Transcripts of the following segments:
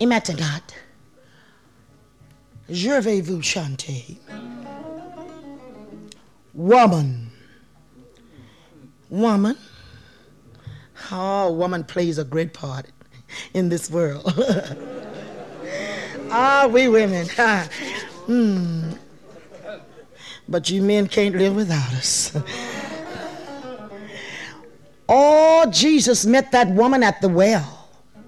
Et maintenant, je vais vous chanter. Woman. Woman. Oh, woman plays a great part in this world. We women. But you men can't live without us. Oh, Jesus met that woman at the well.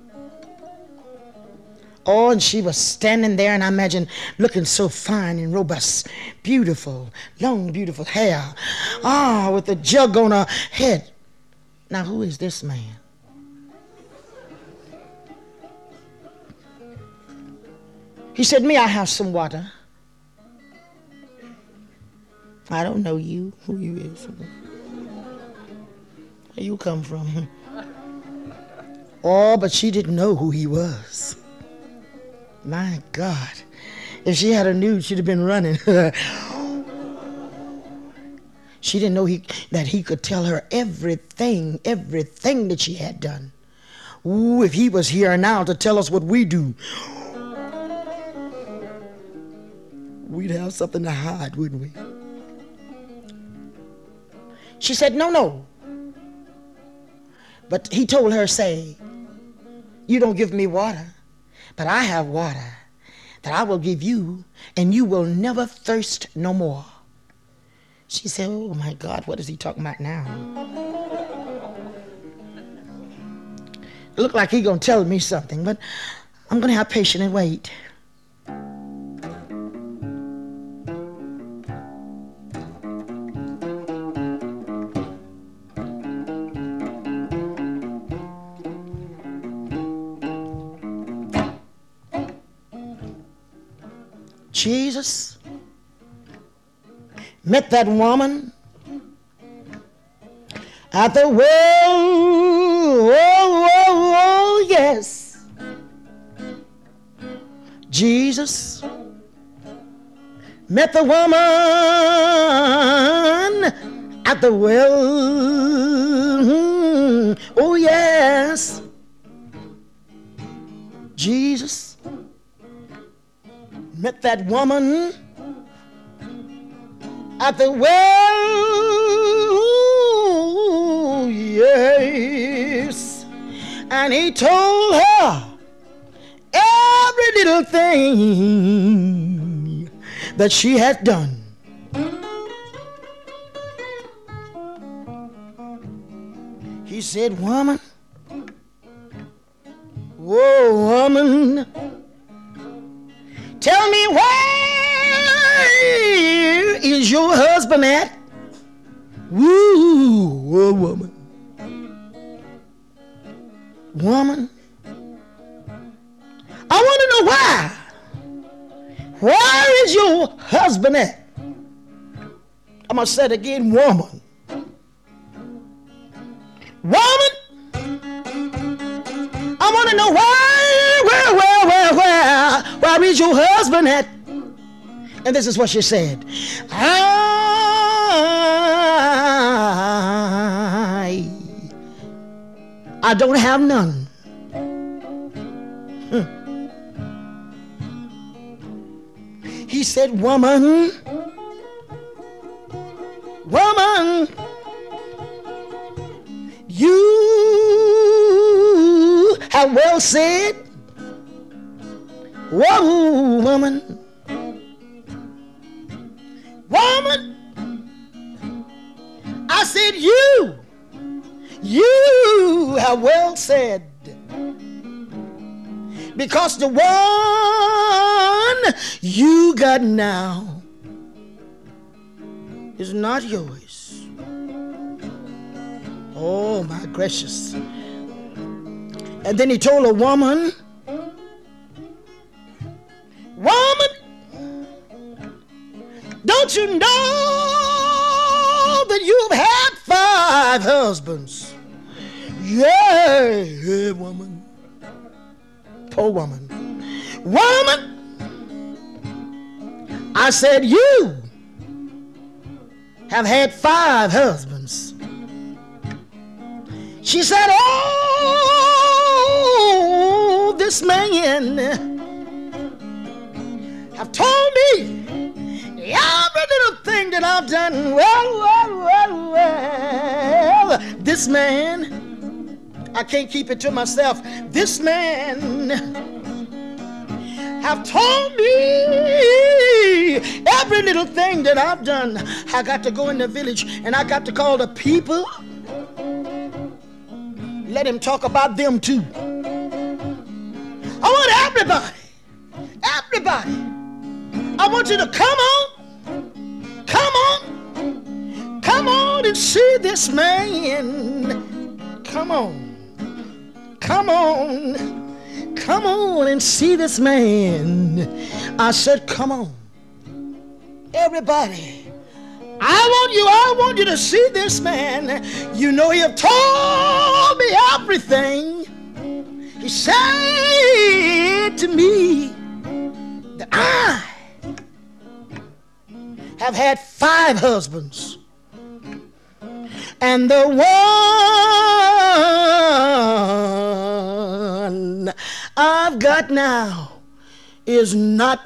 Oh, and she was standing there, and I imagine looking so fine and robust, beautiful, long, beautiful hair. With a jug on her head. Now, who is this man? He said, may I have some water? I don't know you, who you is. Where you come from? Oh, but she didn't know who he was. My God. If she had a knew, she'd have been running. She didn't know that he could tell her everything that she had done. Ooh, if he was here now to tell us what we do, we'd have something to hide, wouldn't we? She said, no. But he told her, say, you don't give me water, but I have water that I will give you, and you will never thirst no more. She said, oh my God, what is he talking about now? It looked like he gonna tell me something, but I'm gonna have patience and wait. Jesus met that woman at the well. Oh, yes. Jesus met the woman at the well. Oh, yes. Jesus met that woman at the well, yes, and he told her every little thing that she had done. He said, woman, whoa, woman, tell me where is your husband at? Woo, woman. Woman, I want to know why. Where is your husband at? I'm going to say it again, woman. Woman, I want to know where is your husband at? And this is what she said. I don't have none. He said, woman, you have well said. Whoa, woman, I said you have well said, because the one you got now is not yours. Oh my gracious. And then he told a woman, don't you know that you've had 5 husbands? Yeah, woman. Poor woman. Woman, I said you have had 5 husbands. She said, oh, this man have told me every little thing that I've done. Well, this man, I can't keep it to myself. This man have told me every little thing that I've done. I got to go in the village and I got to call the people. Let him talk about them too. I want everybody, I want you to come on and see this man. Come on and see this man. I said, come on, everybody. I want you to see this man. You know, he have told me everything. He said to me that I have had 5 husbands, and the one I've got now is not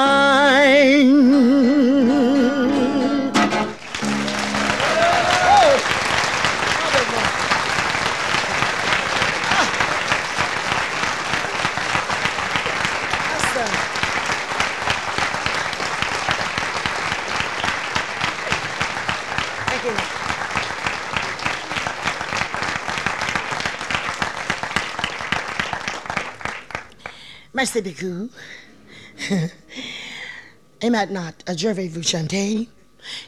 mine. Merci beaucoup. Aimez not, je vais vous chanter